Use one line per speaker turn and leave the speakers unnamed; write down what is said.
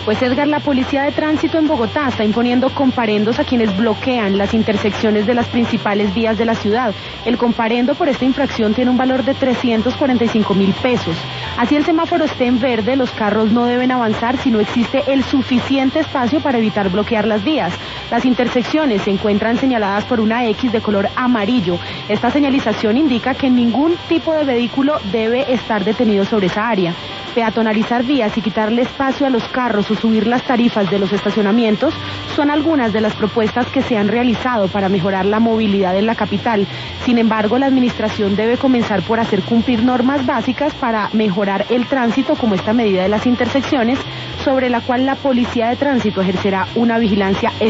Pues Edgar, la policía de tránsito en Bogotá está imponiendo comparendos a quienes bloquean las intersecciones de las principales vías de la ciudad. El comparendo por esta infracción tiene un valor de 345.000 pesos. Así el semáforo esté en verde, los carros no deben avanzar si no existe el suficiente espacio para evitar bloquear las vías. Las intersecciones se encuentran señaladas por una X de color amarillo. Esta señalización indica que ningún tipo de vehículo debe estar detenido sobre esa área. Peatonalizar vías y quitarle espacio a los carros o subir las tarifas de los estacionamientos son algunas de las propuestas que se han realizado para mejorar la movilidad en la capital. Sin embargo, la administración debe comenzar por hacer cumplir normas básicas para mejorar el tránsito, como esta medida de las intersecciones, sobre la cual la policía de tránsito ejercerá una vigilancia